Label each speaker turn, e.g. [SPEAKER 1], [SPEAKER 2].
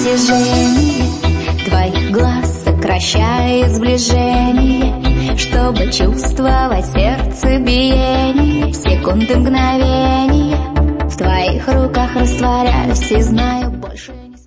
[SPEAKER 1] притяжение твоих глаз сокращает сближение, чтобы чувствовать сердце биение. Секунды, мгновения в твоих руках растворяюсь и знаю.